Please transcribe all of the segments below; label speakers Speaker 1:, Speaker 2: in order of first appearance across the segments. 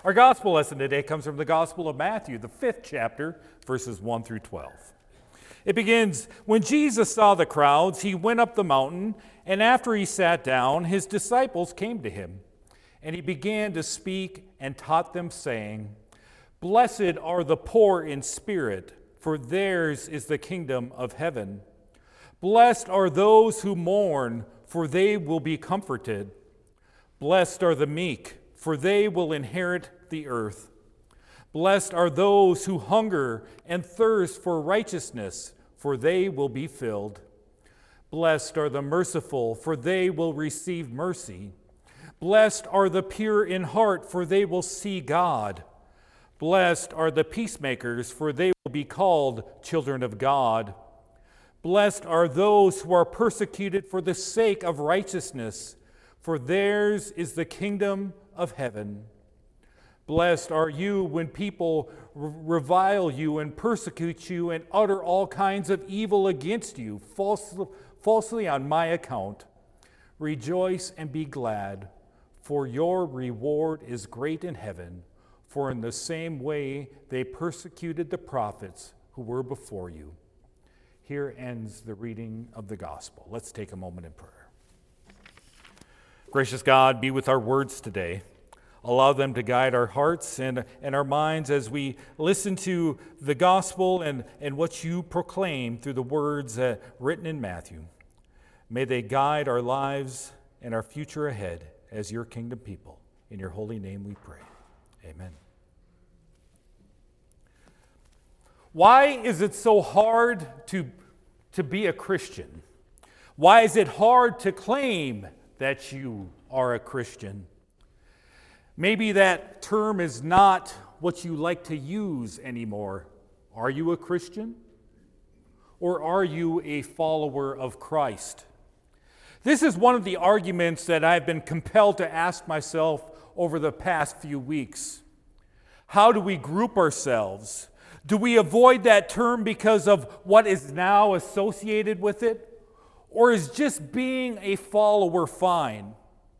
Speaker 1: Our gospel lesson today comes from the Gospel of Matthew, the 5th chapter, verses 1 through 12. It begins, "When Jesus saw the crowds, he went up the mountain, and after he sat down, his disciples came to him. And he began to speak and taught them, saying, 'Blessed are the poor in spirit, for theirs is the kingdom of heaven. Blessed are those who mourn, for they will be comforted. Blessed are the meek, for they will inherit the earth. Blessed are those who hunger and thirst for righteousness, for they will be filled. Blessed are the merciful, for they will receive mercy. Blessed are the pure in heart, for they will see God. Blessed are the peacemakers, for they will be called children of God. Blessed are those who are persecuted for the sake of righteousness, for theirs is the kingdom of heaven. Blessed are you when people revile you and persecute you and utter all kinds of evil against you, falsely on my account. Rejoice and be glad, for your reward is great in heaven, for in the same way they persecuted the prophets who were before you.'" Here ends the reading of the gospel. Let's take a moment in prayer. Gracious God, be with our words today. Allow them to guide our hearts and our minds as we listen to the gospel and what you proclaim through the words written in Matthew. May they guide our lives and our future ahead as your kingdom people. In your holy name we pray. Amen. Why is it so hard to be a Christian? Why is it hard to claim that you are a Christian? Maybe that term is not what you like to use anymore. Are you a Christian? Or are you a follower of Christ? This is one of the arguments that I've been compelled to ask myself over the past few weeks. How do we group ourselves? Do we avoid that term because of what is now associated with it? Or is just being a follower fine?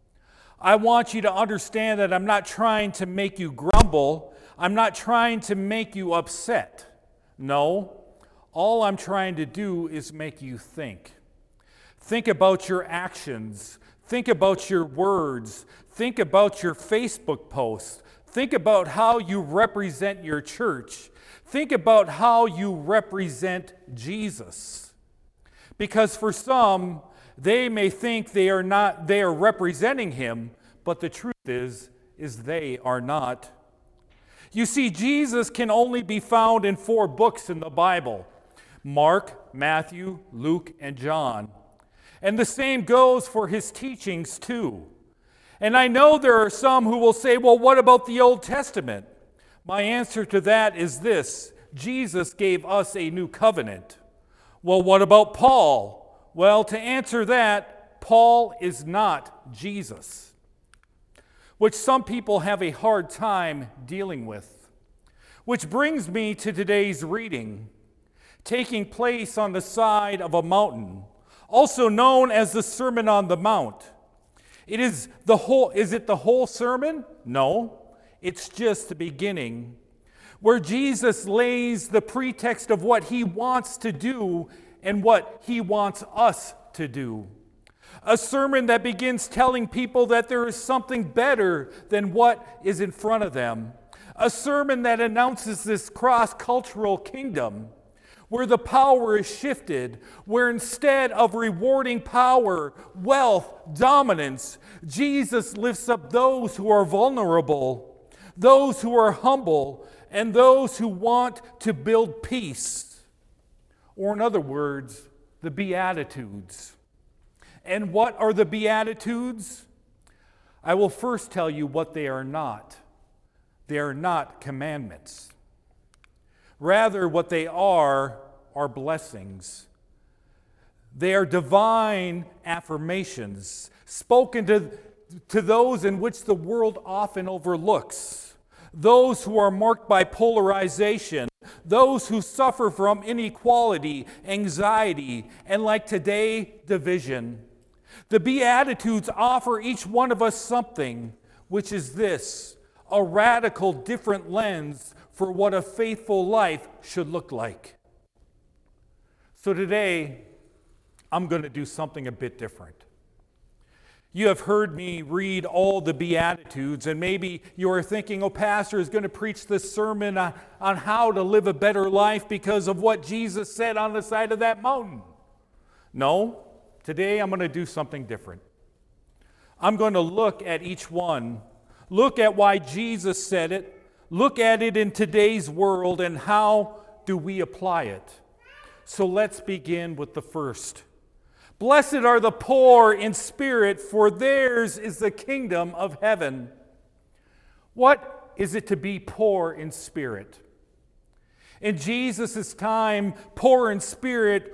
Speaker 1: I want you to understand that I'm not trying to make you grumble. I'm not trying to make you upset. No, all I'm trying to do is make you think. Think about your actions. Think about your words. Think about your Facebook posts. Think about how you represent your church. Think about how you represent Jesus. Because for some, they may think they are representing him, but the truth is they are not. You see, Jesus can only be found in 4 books in the Bible: Mark, Matthew, Luke, and John. And the same goes for his teachings too. And I know there are some who will say, well, what about the Old Testament? My answer to that is this: Jesus gave us a new covenant. Well, what about Paul? Well, to answer that, Paul is not Jesus, which some people have a hard time dealing with. Which brings me to today's reading, taking place on the side of a mountain, also known as the Sermon on the Mount. Is it the whole sermon? No, it's just the beginning, where Jesus lays the pretext of what he wants to do and what he wants us to do. A sermon that begins telling people that there is something better than what is in front of them. A sermon that announces this cross-cultural kingdom where the power is shifted, where instead of rewarding power, wealth, dominance, Jesus lifts up those who are vulnerable, those who are humble, and those who want to build peace. Or in other words, the Beatitudes. And what are the Beatitudes? I will first tell you what they are not. They are not commandments. Rather, what they are blessings. They are divine affirmations spoken to those in which the world often overlooks. Those who are marked by polarization, those who suffer from inequality, anxiety, and like today, division. The Beatitudes offer each one of us something, which is this: a radical different lens for what a faithful life should look like. So today, I'm going to do something a bit different. You have heard me read all the Beatitudes, and maybe you are thinking, Pastor is going to preach this sermon on how to live a better life because of what Jesus said on the side of that mountain. No, today I'm going to do something different. I'm going to look at each one, look at why Jesus said it, look at it in today's world, and how do we apply it. So let's begin with the first. Blessed are the poor in spirit, for theirs is the kingdom of heaven. What is it to be poor in spirit? In Jesus' time, poor in spirit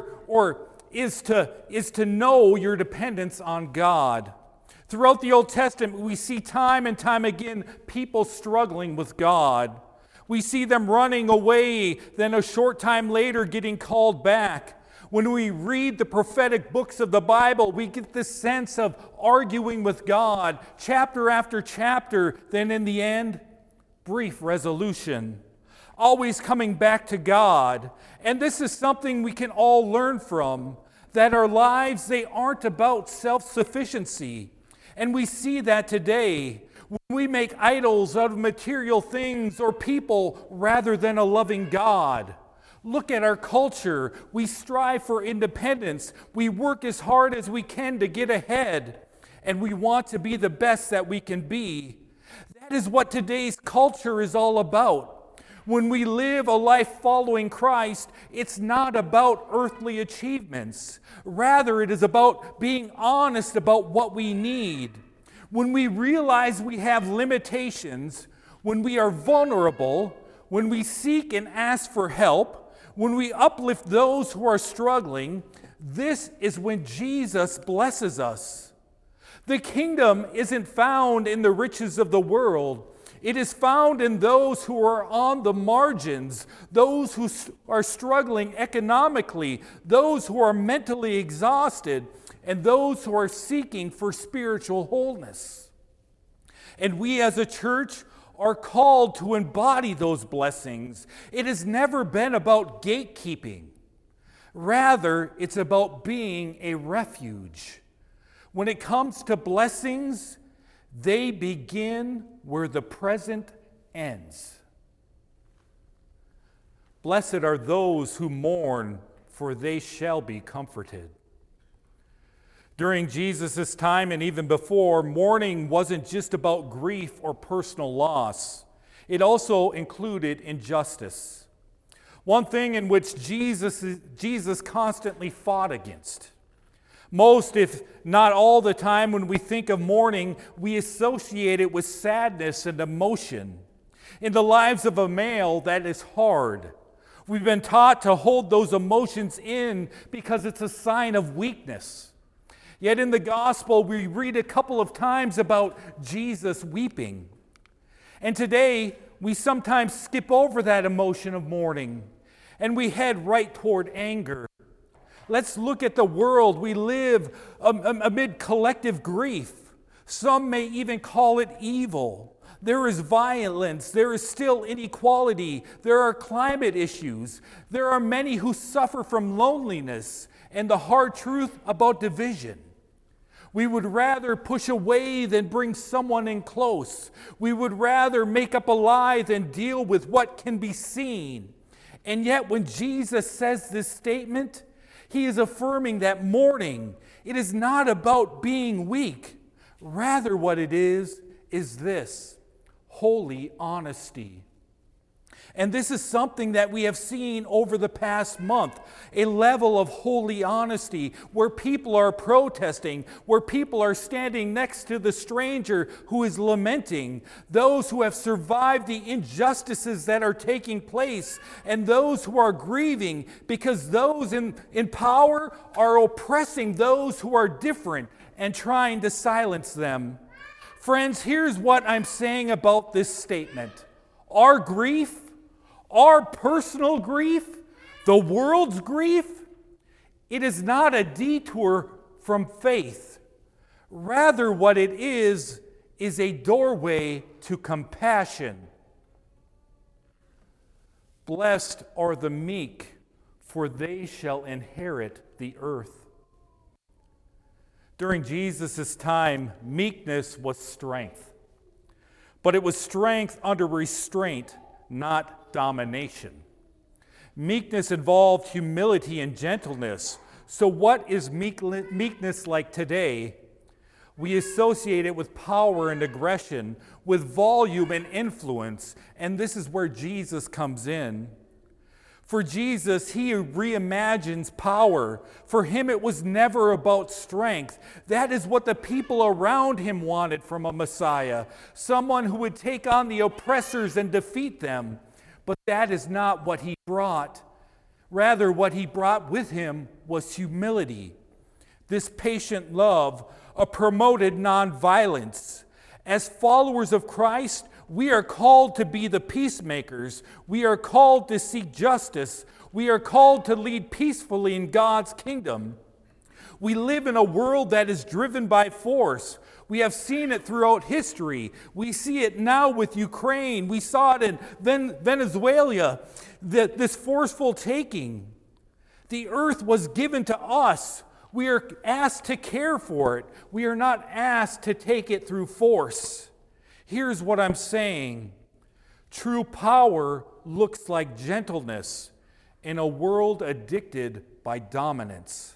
Speaker 1: is to know your dependence on God. Throughout the Old Testament, we see time and time again people struggling with God. We see them running away, then a short time later getting called back. When we read the prophetic books of the Bible, we get this sense of arguing with God, chapter after chapter, then in the end, brief resolution. Always coming back to God. And this is something we can all learn from, that our lives, they aren't about self-sufficiency. And we see that today when we make idols out of material things or people rather than a loving God. Look at our culture. We strive for independence. We work as hard as we can to get ahead. And we want to be the best that we can be. That is what today's culture is all about. When we live a life following Christ, it's not about earthly achievements. Rather, it is about being honest about what we need. When we realize we have limitations, when we are vulnerable, when we seek and ask for help, when we uplift those who are struggling, this is when Jesus blesses us. The kingdom isn't found in the riches of the world. It is found in those who are on the margins, those who are struggling economically, those who are mentally exhausted, and those who are seeking for spiritual wholeness. And we as a church are called to embody those blessings. It has never been about gatekeeping. Rather, it's about being a refuge. When it comes to blessings, they begin where the present ends. Blessed are those who mourn, for they shall be comforted. During Jesus' time and even before, mourning wasn't just about grief or personal loss. It also included injustice. One thing in which Jesus constantly fought against. Most, if not all the time, when we think of mourning, we associate it with sadness and emotion. In the lives of a male, that is hard. We've been taught to hold those emotions in because it's a sign of weakness. Yet in the gospel, we read a couple of times about Jesus weeping. And today, we sometimes skip over that emotion of mourning, and we head right toward anger. Let's look at the world. We live amid collective grief. Some may even call it evil. There is violence. There is still inequality. There are climate issues. There are many who suffer from loneliness and the hard truth about division. We would rather push away than bring someone in close. We would rather make up a lie than deal with what can be seen. And yet when Jesus says this statement, he is affirming that mourning, it is not about being weak. Rather what it is this: holy honesty. And this is something that we have seen over the past month, a level of holy honesty where people are protesting, where people are standing next to the stranger who is lamenting, those who have survived the injustices that are taking place, and those who are grieving because those in power are oppressing those who are different and trying to silence them. Friends, here's what I'm saying about this statement. Our grief, our personal grief, the world's grief, it is not a detour from faith. Rather, what it is is a doorway to compassion. Blessed are the meek, for they shall inherit the earth. During Jesus' time, meekness was strength. But it was strength under restraint, not domination. Meekness involved humility and gentleness. So what is meekness like today? We associate it with power and aggression, with volume and influence, and this is where Jesus comes in. For Jesus, he reimagines power. For him, it was never about strength. That is what the people around him wanted from a Messiah, someone who would take on the oppressors and defeat them. But that is not what he brought. Rather, what he brought with him was humility, this patient love, a promoted nonviolence. As followers of Christ, we are called to be the peacemakers. We are called to seek justice. We are called to lead peacefully in God's kingdom. We live in a world that is driven by force. We have seen it throughout history. We see it now with Ukraine. We saw it in Venezuela, this forceful taking. The earth was given to us. We are asked to care for it. We are not asked to take it through force. Here's what I'm saying. True power looks like gentleness in a world addicted by dominance.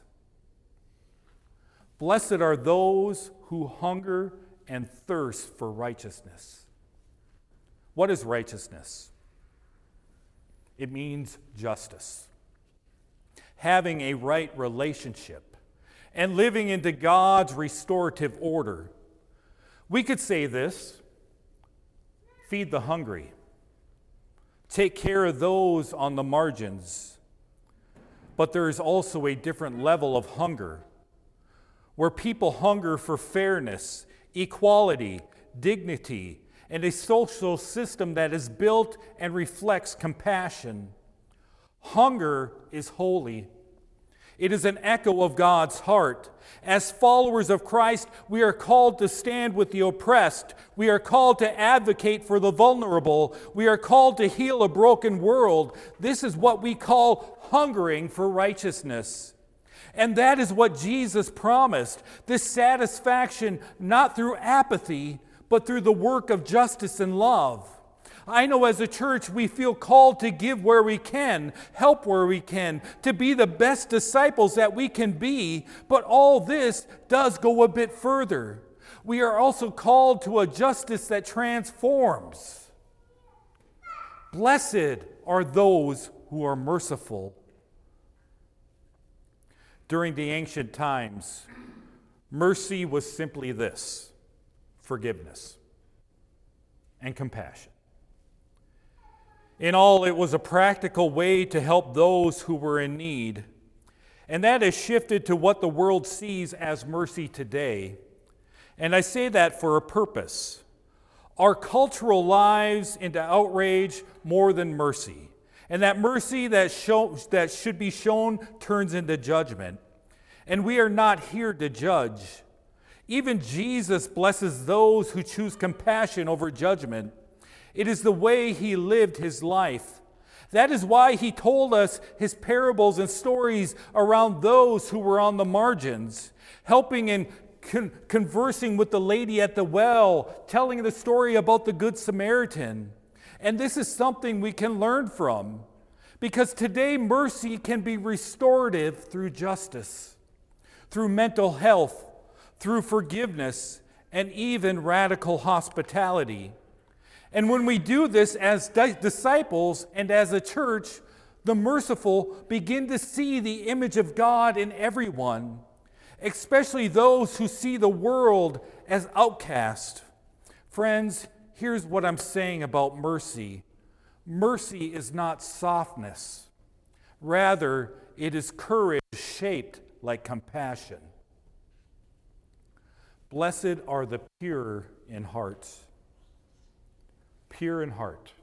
Speaker 1: Blessed are those who hunger and thirst for righteousness. What is righteousness? It means justice. Having a right relationship and living into God's restorative order. We could say this: feed the hungry, take care of those on the margins. But there is also a different level of hunger, where people hunger for fairness, equality, dignity, and a social system that is built and reflects compassion. Hunger is holy. It is an echo of God's heart. As followers of Christ, we are called to stand with the oppressed. We are called to advocate for the vulnerable. We are called to heal a broken world. This is what we call hungering for righteousness. And that is what Jesus promised, this satisfaction not through apathy, but through the work of justice and love. I know as a church we feel called to give where we can, help where we can, to be the best disciples that we can be, but all this does go a bit further. We are also called to a justice that transforms. Blessed are those who are merciful. During the ancient times, mercy was simply this: forgiveness and compassion. In all, it was a practical way to help those who were in need. And that has shifted to what the world sees as mercy today. And I say that for a purpose. Our cultural lives into outrage more than mercy. And that mercy that should be shown turns into judgment. And we are not here to judge. Even Jesus blesses those who choose compassion over judgment. It is the way he lived his life. That is why he told us his parables and stories around those who were on the margins, helping and conversing with the lady at the well, telling the story about the Good Samaritan. And this is something we can learn from, because today mercy can be restorative through justice, through mental health, through forgiveness, and even radical hospitality. And when we do this as disciples and as a church, the merciful begin to see the image of God in everyone, especially those who see the world as outcast. Friends, here's what I'm saying about mercy. Mercy is not softness. Rather, it is courage shaped like compassion. Blessed are the pure in heart. Pure in heart.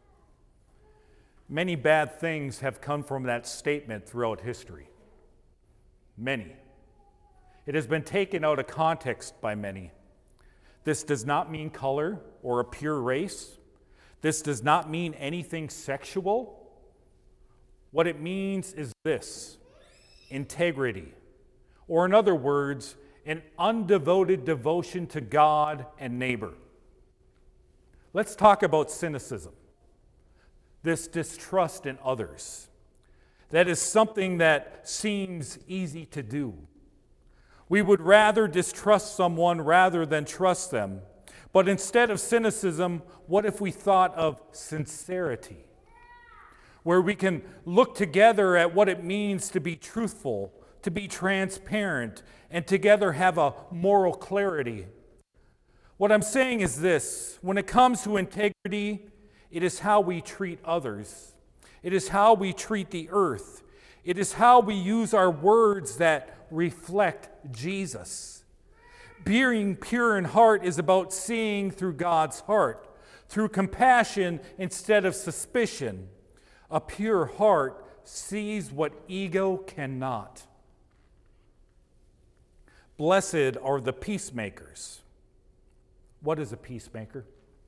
Speaker 1: Many bad things have come from that statement throughout history. Many. It has been taken out of context by many. This does not mean color or a pure race. This does not mean anything sexual. What it means is this: integrity, or in other words, an undevoted devotion to God and neighbor. Let's talk about cynicism, this distrust in others. That is something that seems easy to do. We would rather distrust someone rather than trust them. But instead of cynicism, what if we thought of sincerity, where we can look together at what it means to be truthful, to be transparent, and together have a moral clarity. What I'm saying is this: when it comes to integrity, it is how we treat others. It is how we treat the earth. It is how we use our words that reflect Jesus. Being pure in heart is about seeing through God's heart, through compassion instead of suspicion. A pure heart sees what ego cannot. Blessed are the peacemakers. What is a peacemaker?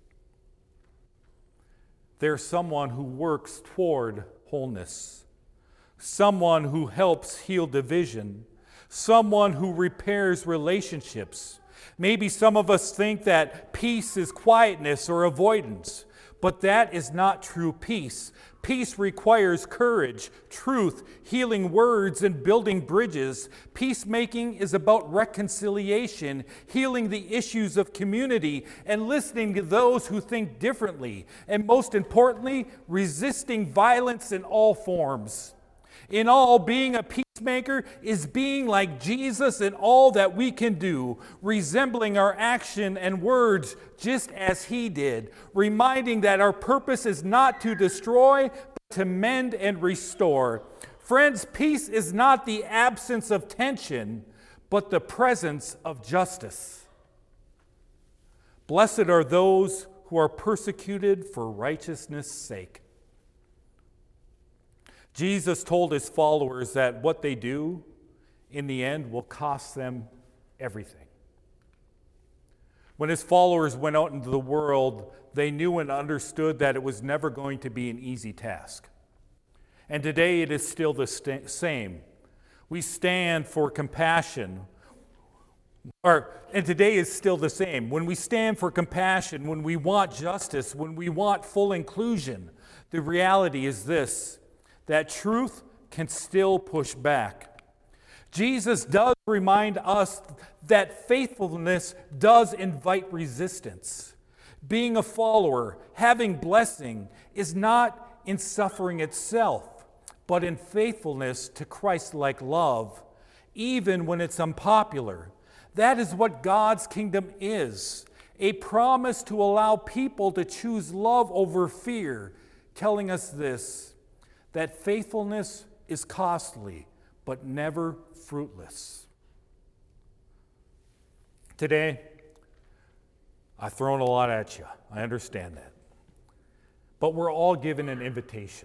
Speaker 1: They're someone who works toward wholeness, someone who helps heal division, someone who repairs relationships. Maybe some of us think that peace is quietness or avoidance, but that is not true peace. Peace requires courage, truth, healing words, and building bridges. Peacemaking is about reconciliation, healing the issues of community, and listening to those who think differently, and most importantly, resisting violence in all forms. In all, being a peacemaker is being like Jesus in all that we can do, resembling our action and words just as he did, reminding that our purpose is not to destroy, but to mend and restore. Friends, peace is not the absence of tension, but the presence of justice. Blessed are those who are persecuted for righteousness' sake. Jesus told his followers that what they do in the end will cost them everything. When his followers went out into the world, they knew and understood that it was never going to be an easy task. And today it is still the same. We stand for compassion. And today is still the same. When we stand for compassion, when we want justice, when we want full inclusion, the reality is this: that truth can still push back. Jesus does remind us that faithfulness does invite resistance. Being a follower, having blessing, is not in suffering itself, but in faithfulness to Christ-like love, even when it's unpopular. That is what God's kingdom is, a promise to allow people to choose love over fear, telling us this: that faithfulness is costly, but never fruitless. Today, I've thrown a lot at you. I understand that. But we're all given an invitation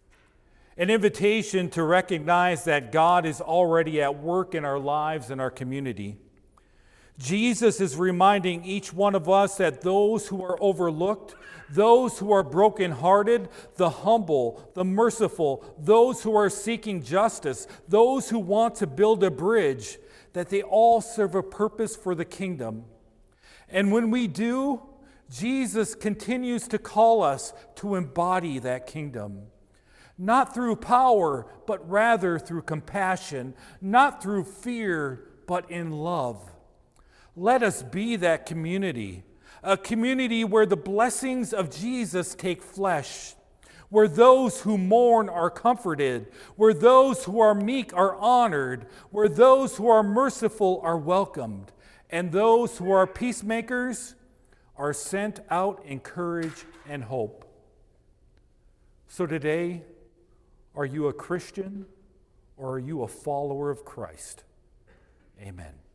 Speaker 1: to recognize that God is already at work in our lives and our community. Jesus is reminding each one of us that those who are overlooked, those who are brokenhearted, the humble, the merciful, those who are seeking justice, those who want to build a bridge, that they all serve a purpose for the kingdom. And when we do, Jesus continues to call us to embody that kingdom. Not through power, but rather through compassion. Not through fear, but in love. Let us be that community, a community where the blessings of Jesus take flesh, where those who mourn are comforted, where those who are meek are honored, where those who are merciful are welcomed, and those who are peacemakers are sent out in courage and hope. So today, are you a Christian or are you a follower of Christ? Amen.